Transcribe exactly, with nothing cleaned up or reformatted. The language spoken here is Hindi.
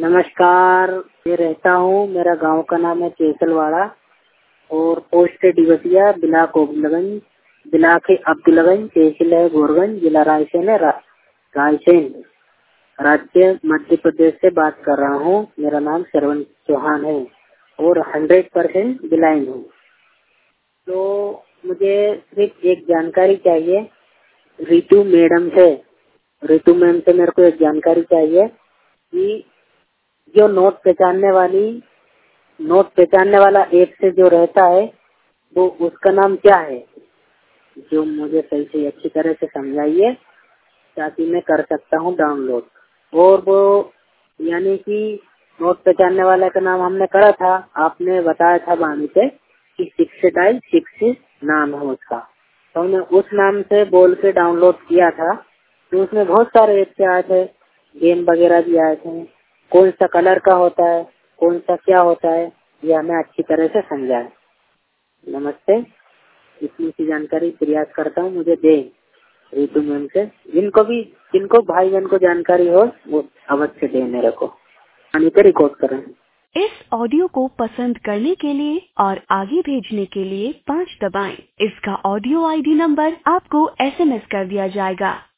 नमस्कार, मैं रहता हूँ, मेरा गांव का नाम है केसलवाड़ा और पोस्ट है डिवसिया, ब्लॉक अब्दुलगंज, ब्लॉक है अब्दुलगंज, तहसील है गोरगंज, जिला रायसेन है, रा, रायसेन, राज्य मध्य प्रदेश से बात कर रहा हूँ। मेरा नाम श्रवण चौहान है और हंड्रेड परसेंट ब्लाइंड हूँ। तो मुझे सिर्फ एक जानकारी चाहिए रितु मैडम से, रितु मैम से मेरे को एक जानकारी चाहिए कि जो नोट पहचानने वाली नोट पहचानने वाला ऐप से जो रहता है वो उसका नाम क्या है, जो मुझे सही से अच्छी तरह से समझाइए ताकि मैं कर सकता हूँ डाउनलोड। और वो यानी कि नोट पहचानने वाला का नाम हमने करा था, आपने बताया था वाणी पे कि सिक्स डाई सिक्स नाम है उसका, तो हमने उस नाम से बोल के डाउनलोड किया था। तो उसमें बहुत सारे ऐप से आए थे, गेम वगैरह भी आए थे। कौन सा कलर का होता है, कौन सा क्या होता है, ये हमें अच्छी तरह से समझाए। नमस्ते, इतनी सी जानकारी प्रयास करता हूँ मुझे दे रितु मैम से। जिनको भी जिनको भाई बहन को जानकारी हो वो अवश्य दे मेरे को। अनिता रिकॉर्ड करें। इस ऑडियो को पसंद करने के लिए और आगे भेजने के लिए पाँच दबाएं। इसका ऑडियो आईडी नंबर आपको एसएमएस कर दिया जाएगा।